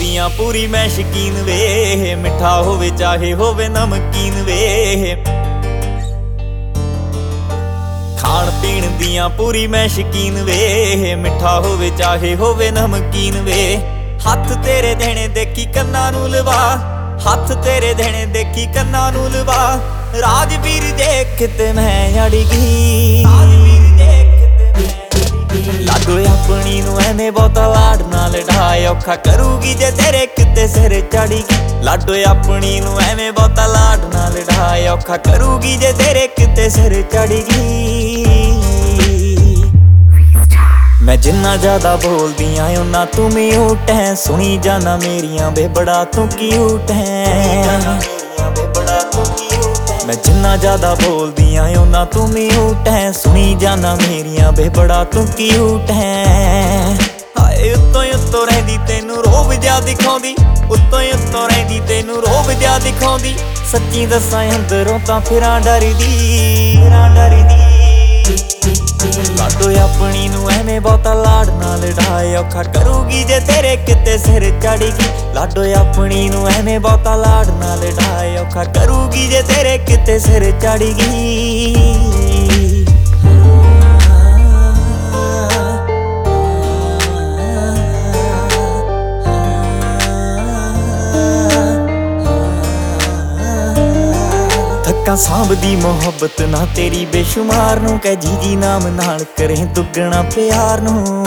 ਦੀਆਂ ਪੂਰੀ ਮੈਂ ਸ਼ਕੀਨ ਵੇ, ਮਿੱਠਾ ਹੋਵੇ ਚਾਹੇ ਹੋਵੇ ਨਮਕੀਨ ਵੇ। ਖਾਣ ਪੀਣ ਦੀਆਂ ਪੂਰੀ ਮੈਂ ਸ਼ਕੀਨ ਵੇ, ਮਿੱਠਾ ਹੋਵੇ ਚਾਹੇ ਹੋਵੇ ਨਮਕੀਨ ਵੇ। ਹੱਥ ਤੇਰੇ ਦੇਣੇ ਦੇਖੀ ਕੰਨਾਂ ਨੂੰ ਲਵਾ, ਹੱਥ ਤੇਰੇ ਦੇਣੇ ਦੇਖੀ ਕੰਨਾਂ ਨੂੰ ਲਵਾ। ਰਾਜਵੀਰ ਦੇਖ ਤੇ ਮੈਂ ਅੜ ਗਈ, ਲਾਡੋ ਆਪਣੀ ਨੂੰ ਐਵੇਂ ਬਹੁਤਾ ਲਾਡ ਨਾਲ ਢਾਏ, ਔਖਾ ਕਰੂਗੀ ਜੇ ਤੇਰੇ ਕਿਤੇ ਸਿਰ ਚੜ੍ਹਗੀ। ਲਾਡੋ ਆਪਣੀ ਨੂੰ ਐਵੇਂ ਬਹੁਤਾ ਲਾਡ ਨਾਲ ਢਾਏ, ਔਖਾ ਕਰੂਗੀ ਜੇ ਤੇਰੇ ਕਿਤੇ ਸਿਰ ਚੜ੍ਹਗੀ। ਮੈਂ ਜਿੰਨਾ ਜ਼ਿਆਦਾ ਬੋਲਦੀ ਆਂ ਓਨਾ ਤੂੰ ਮਿਊਟ ਹੈ, ਸੁਣੀ ਜਾਣਾ ਮੇਰੀਆਂ ਵੇ ਬੜਾ ਤੂੰ ਕਿਊਟ ਹੈ। ਮੈਂ ਜਿੰਨਾ ਜ਼ਿਆਦਾ ਬੋਲਦੀ ਆਂ ਓਨਾ ਤੂੰ ਮਿਊਟ ਹੈ, ਸੁਣੀ ਜਾਣਾ ਮੇਰੀਆਂ ਵੇ ਬੜਾ ਤੂੰ ਕਿਊਟ ਹੈ। ਹਾਏ ਉੱਤੋਂ ਉੱਤੋਂ ਰਹਿੰਦੀ ਤੈਨੂੰ ਰੋਬ ਜਿਹਾ ਦਿਖਾਉਂਦੀ, ਉੱਤੋਂ ਉੱਤੋਂ ਰਹਿੰਦੀ ਤੈਨੂੰ ਰੋਬ ਜਿਹਾ ਦਿਖਾਉਂਦੀ। ਸੱਚੀ ਦੱਸਾਂ ਅੰਦਰੋਂ ਤਾਂ ਫਿਰਾਂ ਡਰਦੀ, ਫਿਰਾਂ ਡਰਦੀ। ਲਾਡੋ ਆਪਣੀ ਨੂੰ ਐਵੇਂ ਬਹੁਤਾ ਲਾਡ ਨਾਲ ਢਾਏ, ਔਖਾ ਕਰੂਗੀ ਜੇ ਤੇਰੇ ਕਿਤੇ ਸਿਰ ਚੜ੍ਹਗੀ। ਲਾਡੋ ਆਪਣੀ ਨੂੰ ਐਵੇਂ ਬਹੁਤਾ ਲਾਡ ਨਾਲ ਢਾਏ, ਔਖਾ ਕਰੂਗੀ ਜੇ ਤੇਰੇ ਕਿਤੇ ਸਿਰ ਚੜ੍ਹਗੀ। ਧੱਕਾ ਸਾਂਭਦੀ ਮੁਹੱਬਤ ਨਾ ਤੇਰੀ ਬੇਸ਼ੁਮਾਰ ਨੂੰ, ਕਹਿ ਜੀ ਨਾਮ ਨਾਲ ਕਰੇ ਦੁੱਗਣਾ ਪਿਆਰ ਨੂੰ।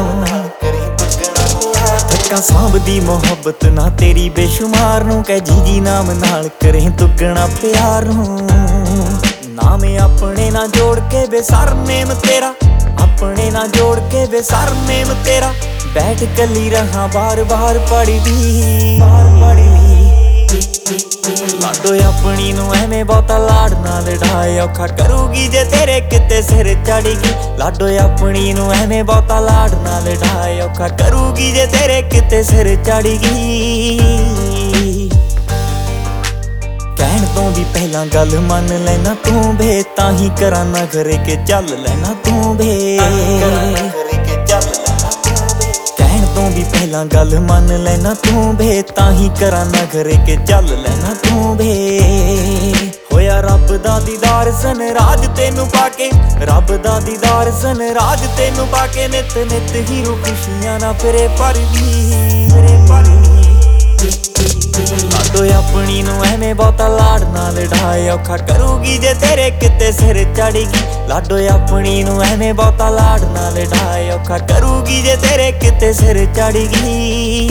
ਧੱਕਾ ਸਾਂਭਦੀ ਮੁਹੱਬਤ ਨਾ ਤੇਰੀ ਬੇਸ਼ੁਮਾਰ ਨੂੰ, ਕਹਿ ਜੀ ਨਾਮ ਨਾਲ ਕਰੇ ਦੁੱਗਣਾ ਪਿਆਰ ਨੂੰ। ਨਾਮ ਆਪਣੇ ਨਾਲ ਜੋੜ ਕੇ ਵੇ ਸਰਨੇਮ ਤੇਰਾ, ਆਪਣੇ ਨਾਲ ਜੋੜ ਕੇ ਵੇ ਸਰਨੇਮ ਤੇਰਾ। ਬੈਠ ਕੱਲੀ ਰਹਾਂ ਬਾਰ ਬਾਰ ਪੜ੍ਹਦੀ, ਬਾਰ ਪੜ੍ਹਦੀ। ਲਾਡੋ ਆਪਣੀ ਨੂੰ ਐਵੇਂ ਬਹੁਤਾ ਲਾਡ ਨਾਲ ਢਾਏ, ਔਖਾ ਕਰੂਗੀ ਜੇ ਤੇਰੇ ਕਿਤੇ ਸਿਰ ਚੜ੍ਹਗੀ। ਲਾਡੋ ਆਪਣੀ ਨੂੰ ਐਵੇਂ ਬਹੁਤਾ ਲਾਡ ਨਾਲ ਢਾਏ, ਔਖਾ ਕਰੂਗੀ ਜੇ ਤੇਰੇ ਕਿਤੇ ਸਿਰ ਚੜ੍ਹਗੀ। ਕਹਿਣ ਤੋਂ ਵੀ ਪਹਿਲਾਂ ਗੱਲ ਮੰਨ ਲੈਣਾ ਤੂੰ ਵੇ, ਤਾਂ ਹੀ ਕਰਾਂ ਨਾ ਘਰੇ ਕੇ ਚੱਲ ਲੈਣਾ ਤੂੰ ਵੇ। ਕਹਿਣ ਤੋਂ ਵੀ ਪਹਿਲਾਂ ਗੱਲ ਮੰਨ ਲੈਣਾ ਤੂੰ ਵੇ, ਤਾਂ ਹੀ ਕਰਾਂ ਨਾ ਘਰੇ ਕੇ ਚੱਲ ਲੈਣਾ ਤੂੰ ਵੇ। ਹੋਇਆ ਰੱਬ ਦਾ ਦੀਦਾਰ ਸਨ ਰਾਜ ਤੈਨੂੰ ਪਾ ਕੇ, ਰੱਬ ਦਾ ਦੀਦਾਰ ਸਨ ਰਾਜ ਤੈਨੂੰ ਪਾ ਕੇ। ਨਿਤ ਨਿਤ ਹੀਰੋ ਖੁਸ਼ੀਆਂ ਨਾ ਫਿਰੇ ਭਰਦੀ, ਫਿਰੇ ਭਰਦੀ। ਲਾਡੋ ਆਪਣੀ ਨੂੰ ਐਵੇਂ ਬਹੁਤਾ ਲਾਡ ਨਾਲ ਢਾਏ, ਔਖਾ ਕਰੂਗੀ ਜੇ ਤੇਰੇ ਕਿਤੇ ਸਿਰ ਚੜ੍ਹਗੀ। ਲਾਡੋ ਆਪਣੀ ਨੂੰ ਐਵੇਂ ਬਹੁਤਾ ਲਾਡ ਨਾਲ ਢਾਏ, ਔਖਾ ਕਰੂਗੀ ਜੇ ਤੇਰੇ ਕਿਤੇ ਸਿਰ ਚੜ੍ਹਗੀ।